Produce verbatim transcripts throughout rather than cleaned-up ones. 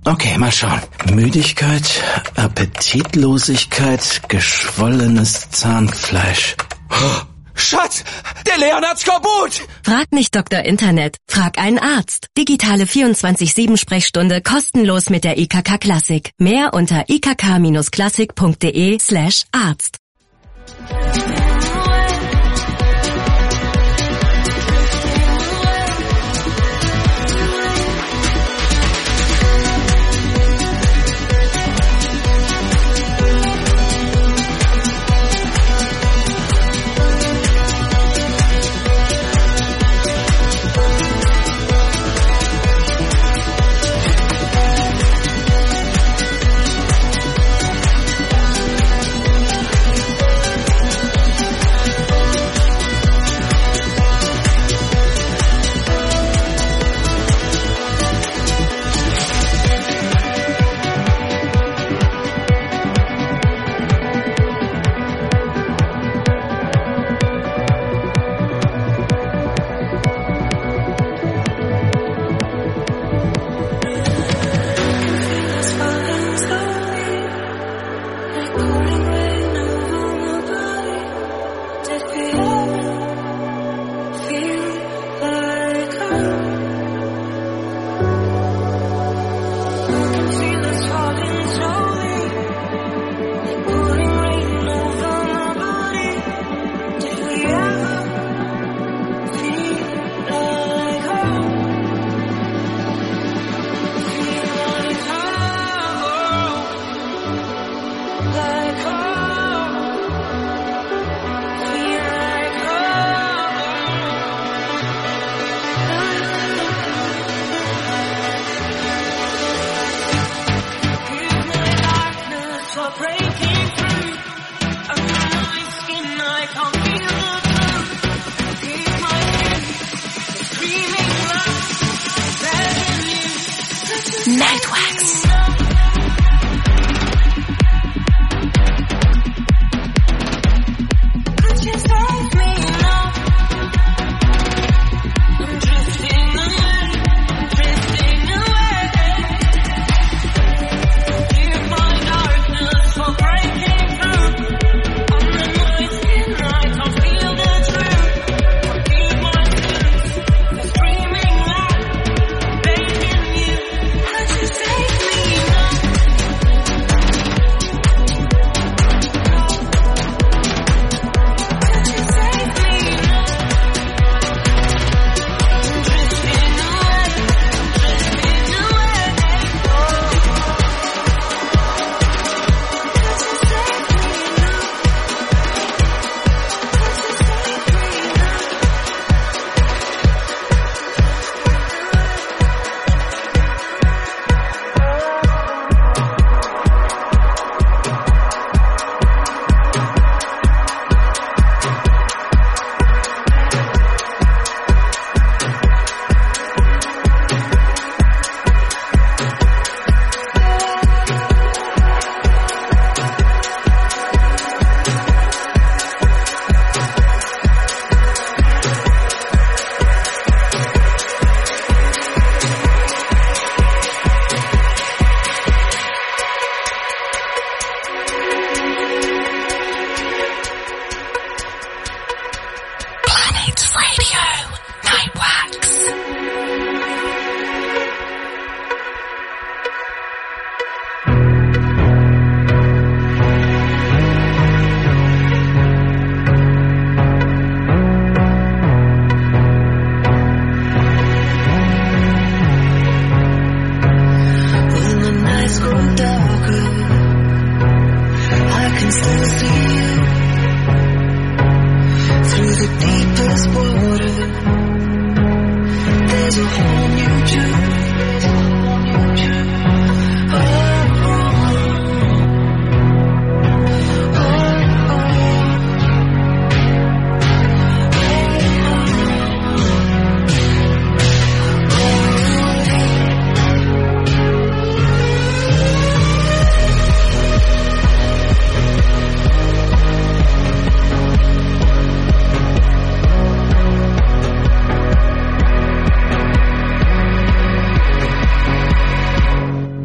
Okay, mal schauen. Müdigkeit, Appetitlosigkeit, geschwollenes Zahnfleisch. Oh, Schatz, der Leon hat Skorbut! Frag nicht Doktor Internet, frag einen Arzt. Digitale vierundzwanzig sieben Sprechstunde kostenlos mit der I K K Klassik. Mehr unter i k k Bindestrich klassik punkt de slash Arzt.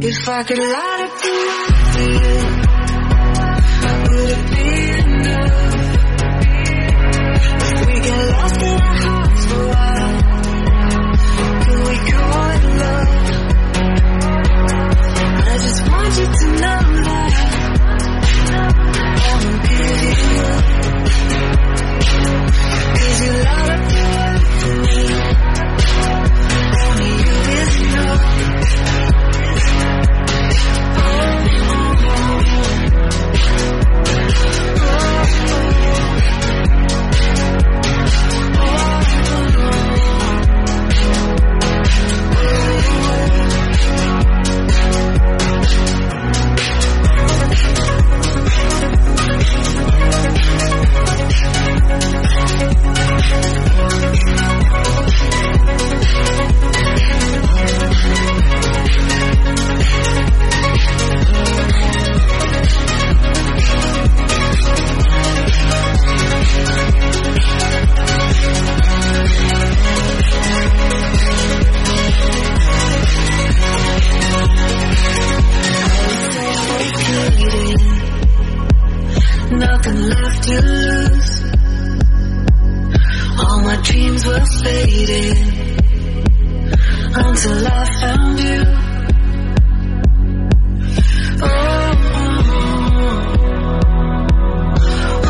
If I could light up the world for you, would it be enough? If we get lost in our hearts for a while, could we call it love? I just want you to know that I won't give you up, 'cause you light up the world for me. Only you is enough. Nothing left to lose. All my dreams were fading until I found you. Oh, oh, oh,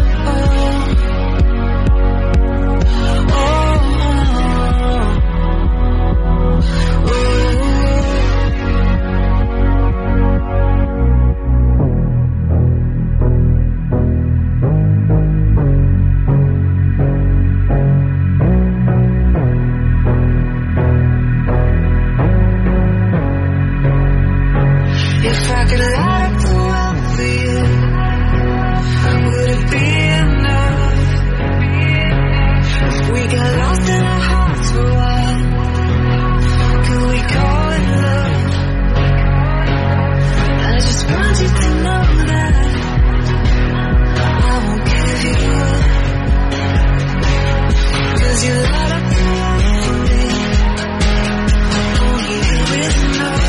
oh, oh, oh. If I could light up the world for you, would it be enough? If we got lost in our hearts for a while, could we call it love? I just want you to know that I won't give you up, 'cause you light up the world for me. Only you is enough.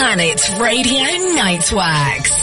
Planet Radio Nightwax.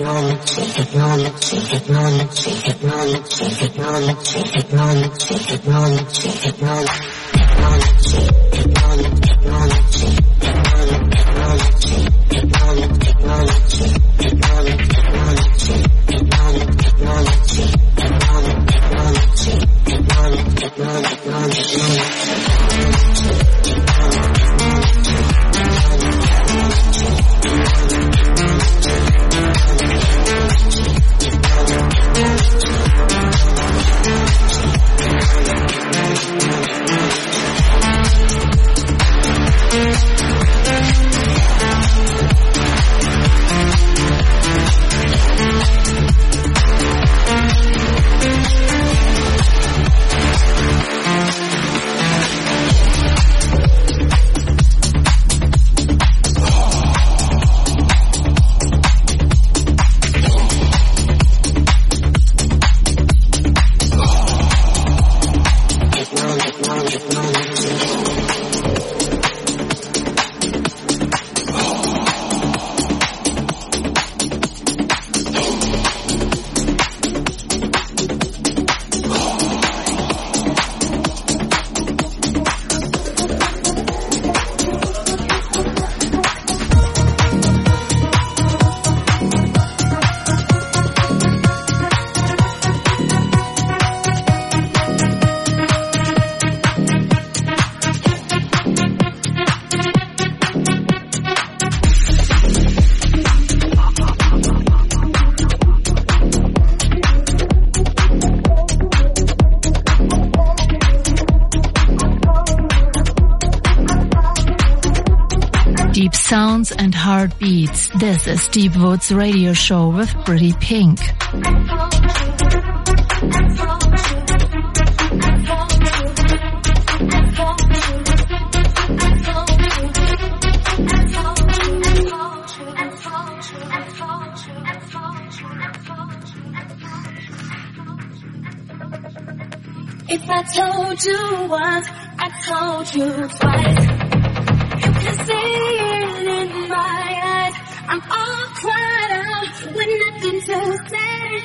Sounds and heartbeats. This is Deep Woods Radio Show with Pretty Pink. If I told you once, I told you twice. You can see it in my eyes. I'm all cried out with nothing to say.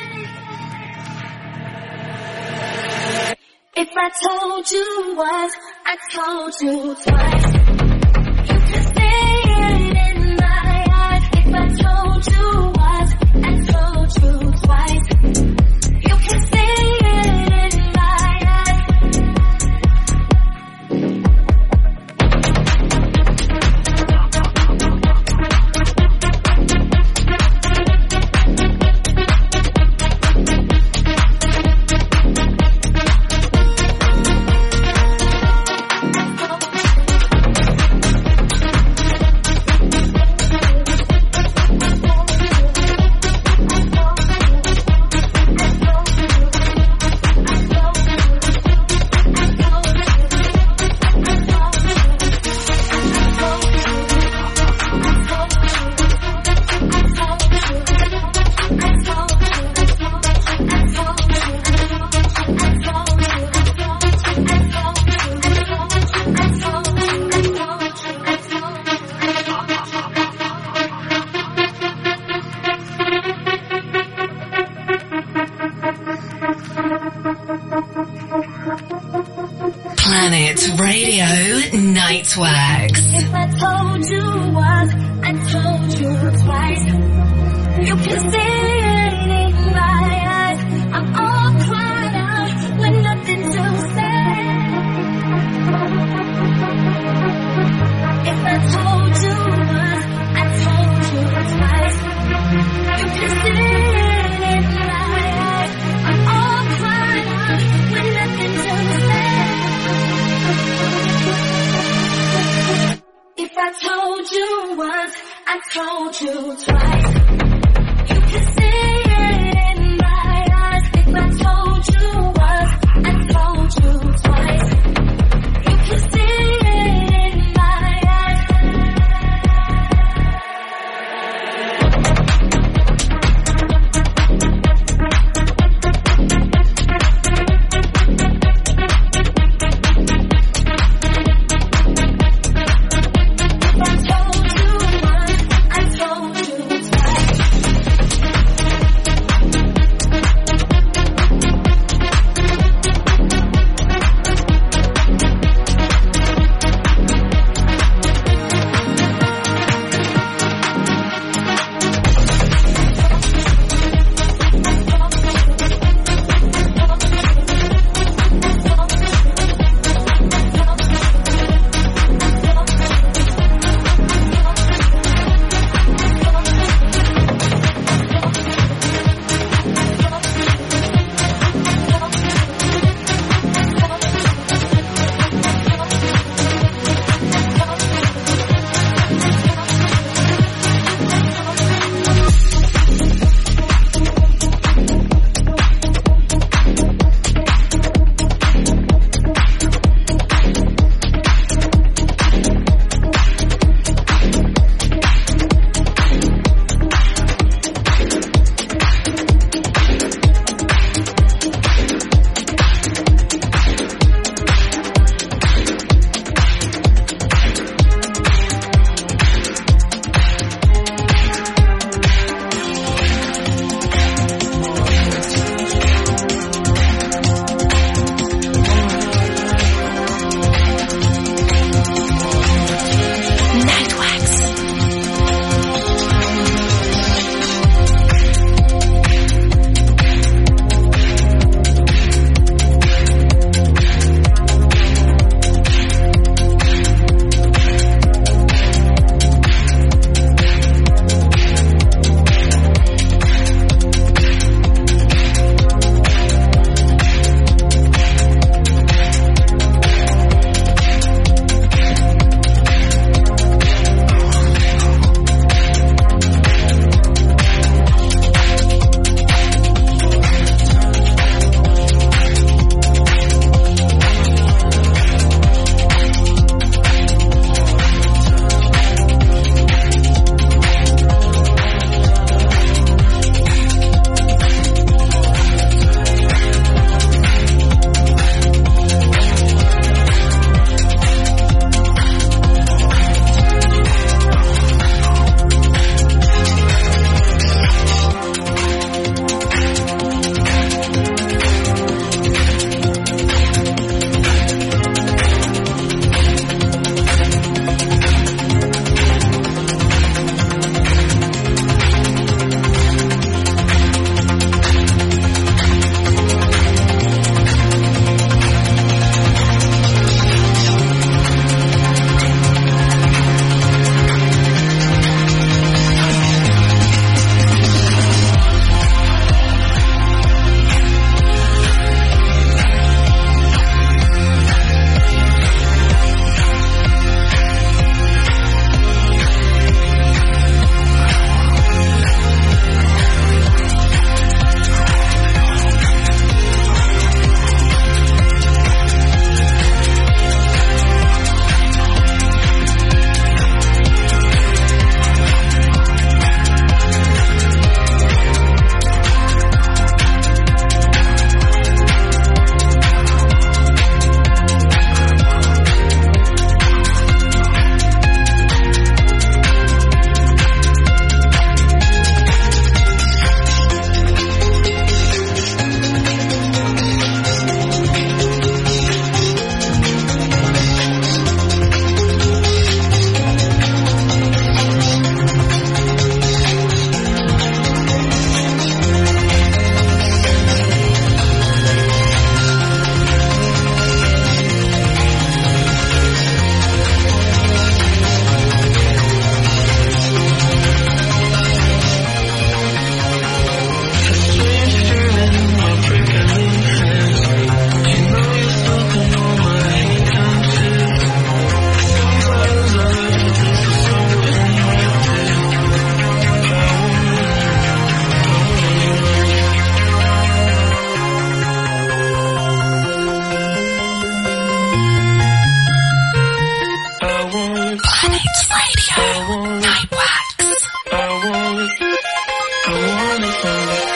If I told you once, I told you twice. You can see it in my eyes. If I told you once, I told you twice. You can see it in my eyes. Planet Radio Nightwax. If I told you once, I told you twice. You can see it in my eyes. I'm all cried out with nothing to say. If I told you once, I told you twice. You can see it in my eyes. I'm all cried out with nothing to say. If I told you once, I told you twice. You can see it in my eyes. If I told you once, I told you twice. You can see it in my eyes. If I told you once, I told you twice. Planet Radio Nightwax. I want it. I want it.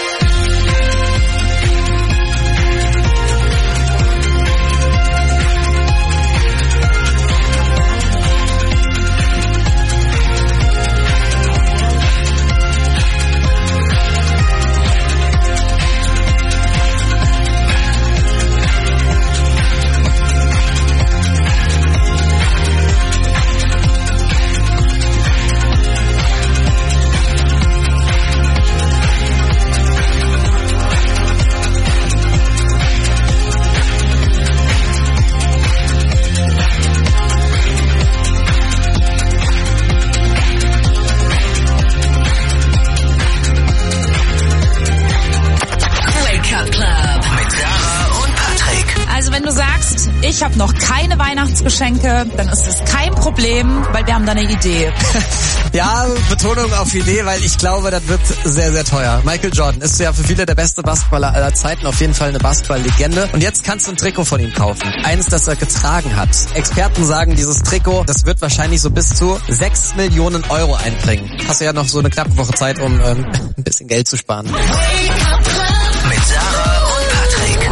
Ich habe noch keine Weihnachtsgeschenke, dann ist es kein Problem, weil wir haben da eine Idee. Ja, Betonung auf Idee, weil ich glaube, das wird sehr, sehr teuer. Michael Jordan ist ja für viele der beste Basketballer aller Zeiten, auf jeden Fall eine Basketball-Legende. Und jetzt kannst du ein Trikot von ihm kaufen. Eins, das er getragen hat. Experten sagen, dieses Trikot, das wird wahrscheinlich so bis zu sechs Millionen Euro einbringen. Hast du ja noch so eine knappe Woche Zeit, um ähm, ein bisschen Geld zu sparen. Mit Sarah und Patrick.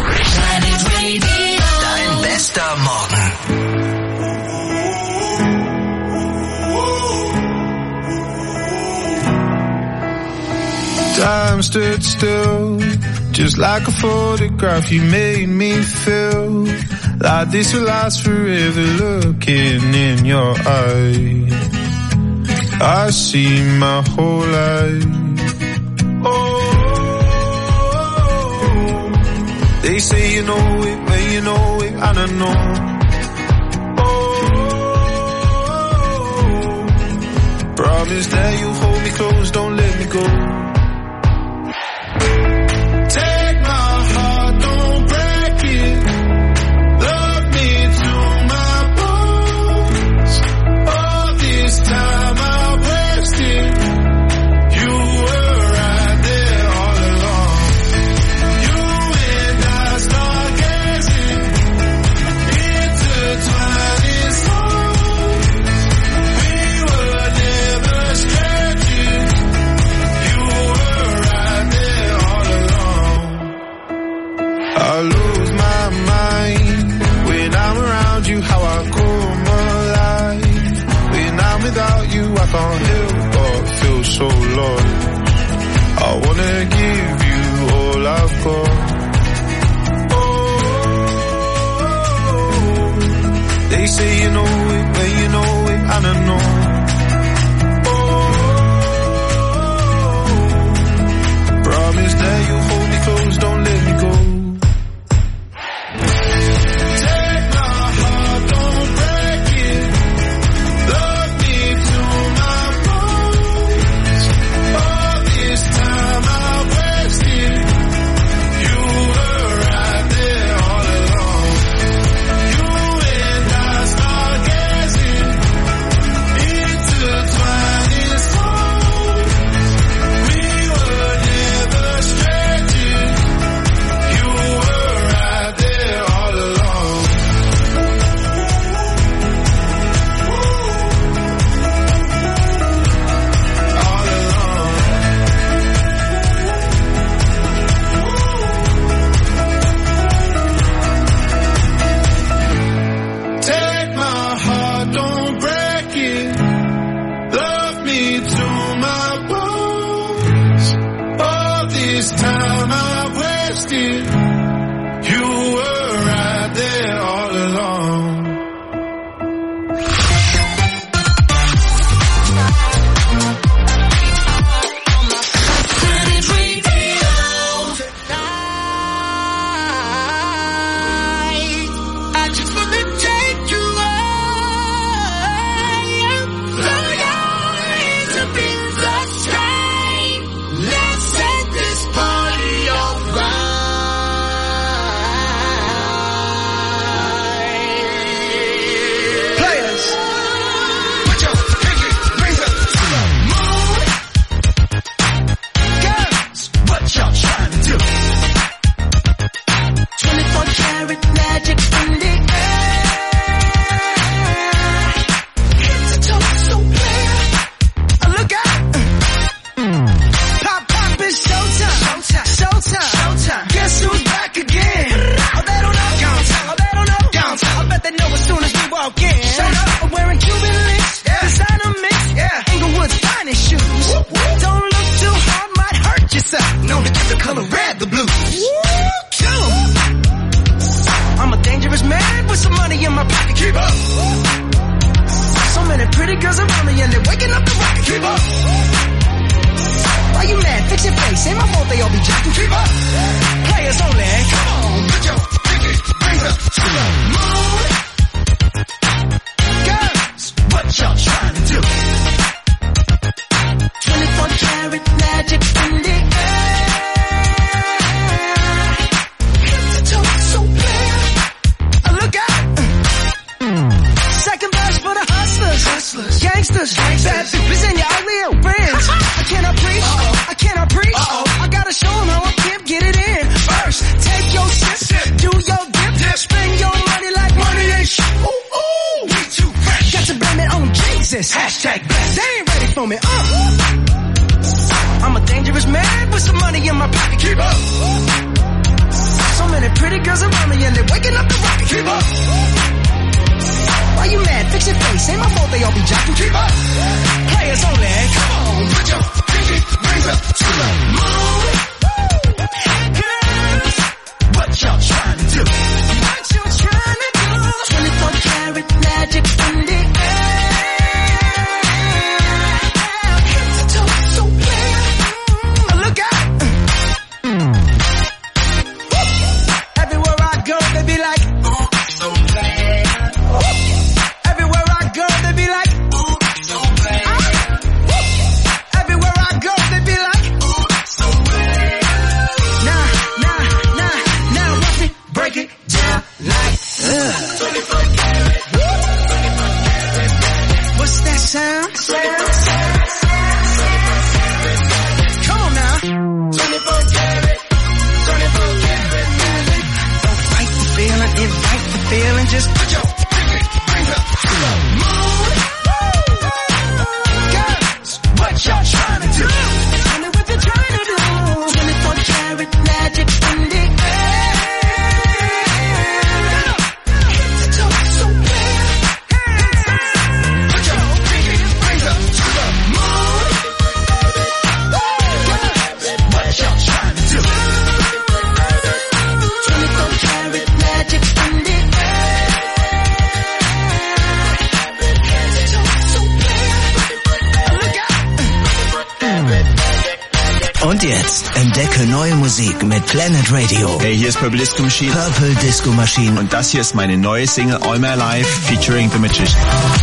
Dein bester Morgen. Time stood still, just like a photograph. You made me feel like this will last forever. Looking in your eyes, I see my whole life. Oh, they say you know it, when you know it, I don't know. Oh, promise that you'll hold me close, don't let me go. I can't help but feel so lost. I wanna give you all I've got. Oh, they say you know it, when you know it, I don't know. Oh, promise that you'll hold me close, don't let me go. Players only. Come on, put your pinky rings up to the moon. Girls, what y'all trying to do? twenty-four karat magic in the air. Head to toe, so clear. Look out. Second verse for the hustlers, hustlers, gangsters, gangsters. Bad bitches and your ugly old friends. I cannot preach, Uh-oh. I cannot preach. Uh-oh. I gotta show them how I can get it in. First, take your sip, sip. Do your dip, dip, spend your money like money ain't shit. Ooh, ooh, we too fresh. Got to blame it on Jesus. Hashtag blessed. They ain't ready for me. Uh. I'm a dangerous man with some money in my pocket. Keep up. So many pretty girls around me and they're waking up the rocket. Keep up. Why you mad? Fix your face. Ain't my fault they all be jocking. Keep up. Players only. Come on, put your pinky rings up to the moon. Girls, what y'all trying to do? What you trying to do? twenty-four karat magic in the air. Head to toe, so clear. Look out. Everywhere I go, they be like, ooh, so bad. Everywhere I go, they be like, ooh, so bad. Everywhere I go, they be like, ooh, so bad. Nah, nah, nah, now watch me break it down like, uh. twenty-four karat. What's that sound? Come on now. twenty-four karat, twenty-four karat magic. Don't fight the feeling, invite the feeling, just put your pinky rings up to the moon. Girls, what y'all trying to do? Tell me what you're trying to do. twenty-four karat magic in the air. Head to toe, so clear. Put your pinky rings up to the moon. Girls, what y'all trying to do? twenty-four karat magic in the air. Head to toe, so clear. Look out. Und jetzt entdecke neue Musik mit Planet Radio. Hey, hier ist Purple Disco Machine. Purple Disco Machine. Und das hier ist meine neue Single All My Life featuring The Magician.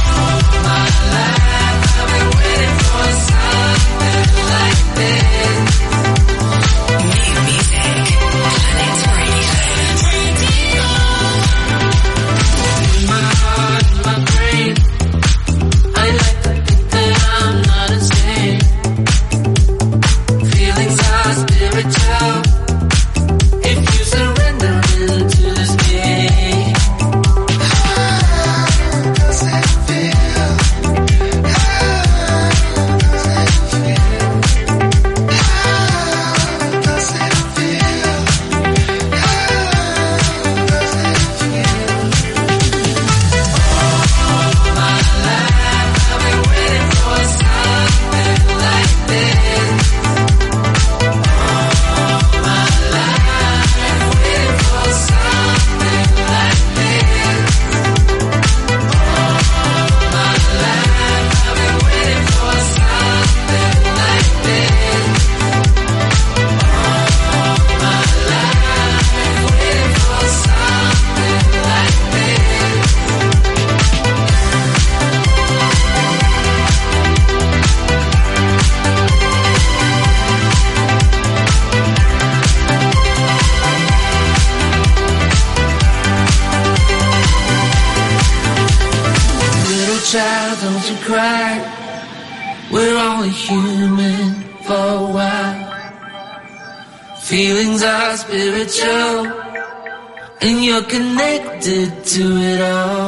child, don't you cry. We're only human for a while. Feelings are spiritual, and you're connected to it all.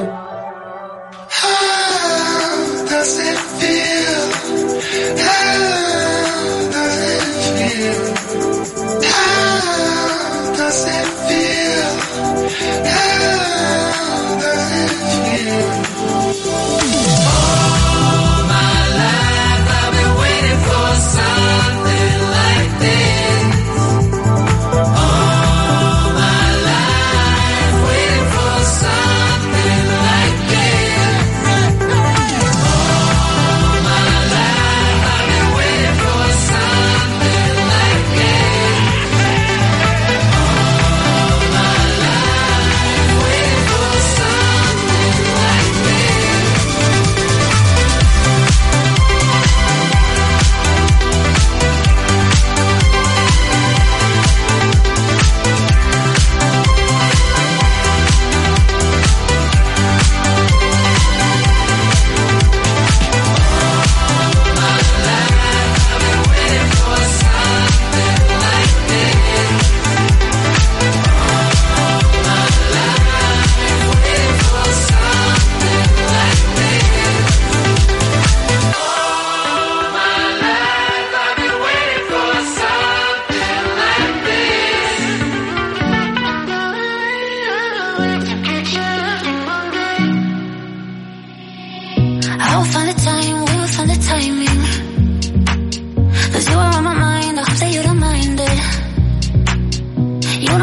How does it feel? How does it feel? How does it feel? How does it feel? All my life I've been waiting for something like this. All my life waiting for something like this. All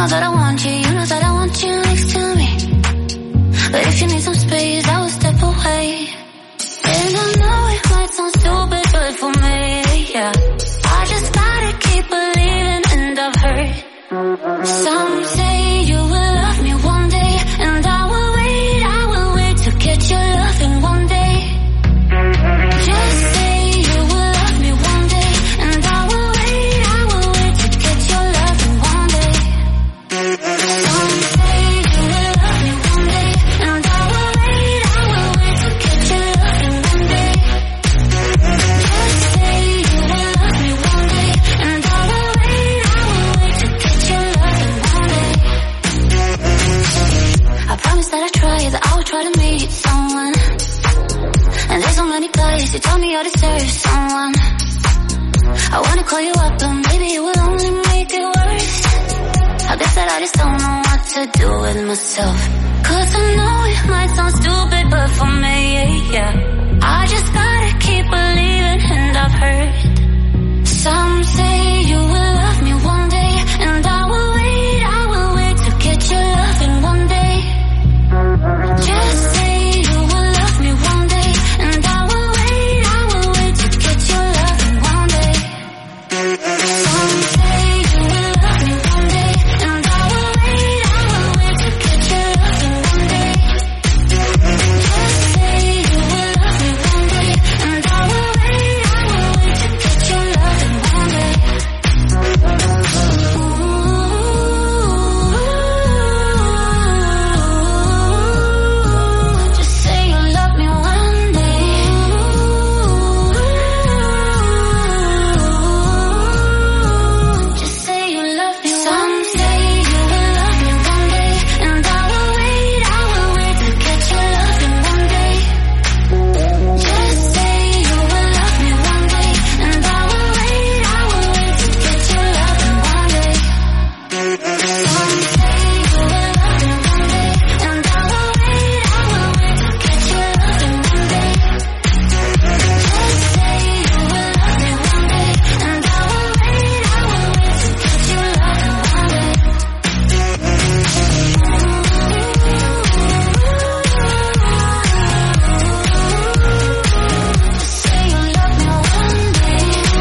know that I want you, you know that I want you next to me. But if you need some space, I will step away. And I know it might sound stupid, but for me, yeah, I just gotta keep believing, and I've heard some say you will love me one day, and I will wait, I will wait to get your loving one day. Just say you will love me one day, and I will wait, I will wait to get your loving one day. Some say you will love me one day, and I will wait, I will wait to get your loving one day. Just say you will love me one day, and I will wait, I will wait to get your loving one day. I promise that I try, that I will try to meet someone. And there's so many guys who tell me I deserve someone. I wanna call you up, but maybe it will only make it worse. I guess that I just don't know what to do with myself. Cause I know it might sound stupid, but for me, yeah, I just gotta keep believing, and I've heard some say you will love me one day, and I will wait, I will wait to get your loving one day. Just say you will love me one day, and I will wait, I will wait to get your loving one day. Some say you will love me one day, and I will wait, I will wait to get your loving one day. Just say you will love me one day, and I will wait, I will wait to get your loving one day. Just say you love me one day. Just say you love me. Some say you will love me one day, and I will wait, I will wait to get your loving one day. Just say you will love me one day, and I will wait, I will wait to get your loving one day. Some say you will love me one day, and I will wait, I will wait to get your loving one day. Just say you will love me one day, and I will wait, I will wait to get your loving one day. Just say you love me one day.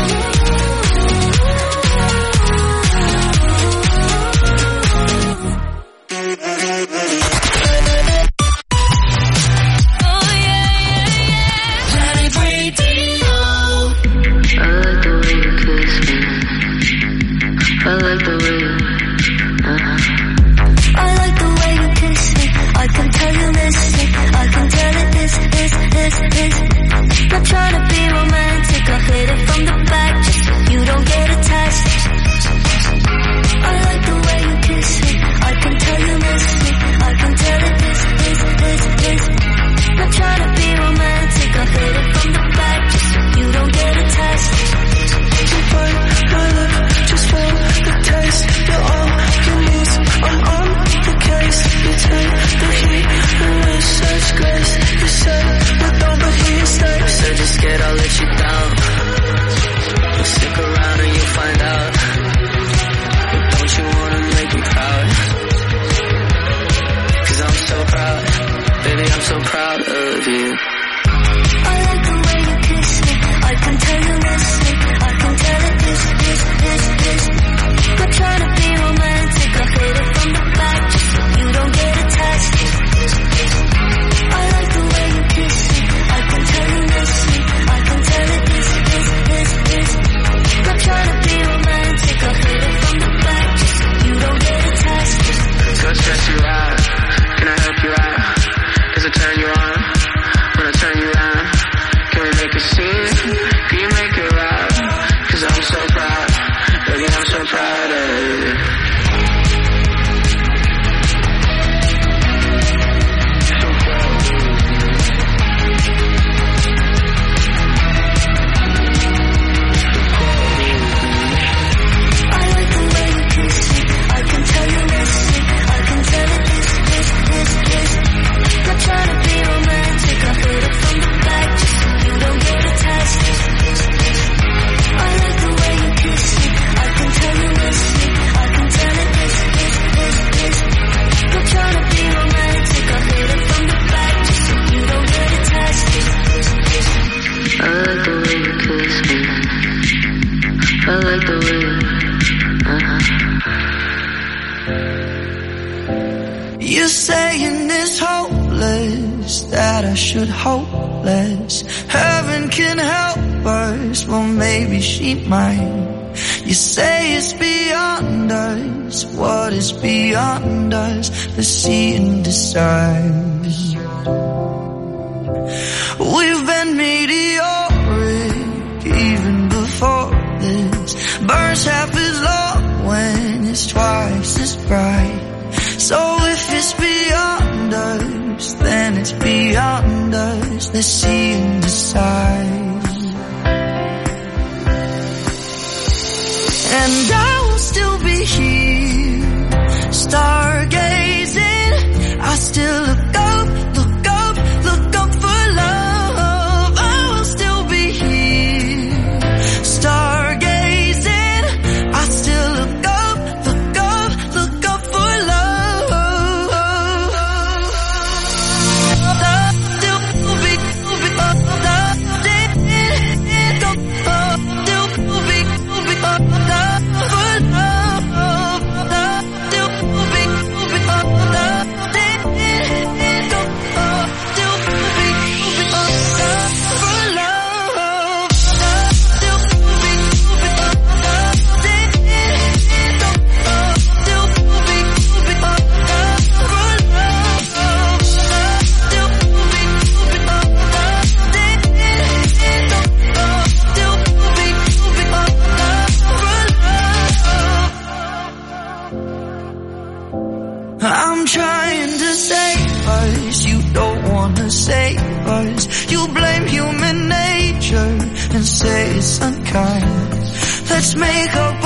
Oh yeah, yeah, yeah. Planet Radio. I like the way you kiss me. I like the way you. Uh-huh. I like the way you kiss me. I can tell you miss me. I can tell it is, is, is, is. Not trying to be romantic. I hit it from the back just so you don't get attached. I like the way you kiss me. I can tell you miss me. I can tell it is, is, is, is. Not trying to be romantic. I hit it from the back just so you don't get attached. You burn my lip, just feel the taste. You're all you need. I'm on the case. You take the heat and with such grace. You said but don't believe your stay. Said you're scared I'll let you down. Well, stick around and you'll find out. But don't you wanna make me proud? Cause I'm so proud. Baby, I'm so proud of you. I like the way you kiss me. I can tell you miss me. I can tell it is, is, is, is. Not trying to be romantic. I hit it from the back just so you don't get attached. I like the way you kiss me. I can tell you miss me. I can tell it is, is, is, is. Not trying to be romantic. I hit it from the back just so you don't get attached. So I stress you out. Can I help you out? Does it turn you on? When I turn you around, can we make a scene? Can you make it loud? Cause I'm so proud. Baby, I'm so proud of you. I like the way you kiss me. I can tell you miss me. I can tell it is, is, is, is. Not trying to be romantic. I hit it from the back just so you don't get attached. us, well maybe she might. You say it's beyond us, what is beyond us? Let's see and decide. We've been meteoric even before this. Burns half as long when it's twice as bright. So if it's beyond us, then it's beyond us. Let's see and decide. And I will still be here, stargazing. I still look up, look up, look up for love. I will still be here, stargazing. I still look up, look up, look up for love. Still be, still be, I'm trying to save us, you don't wanna save us. You blame human nature and say it's unkind. Let's make up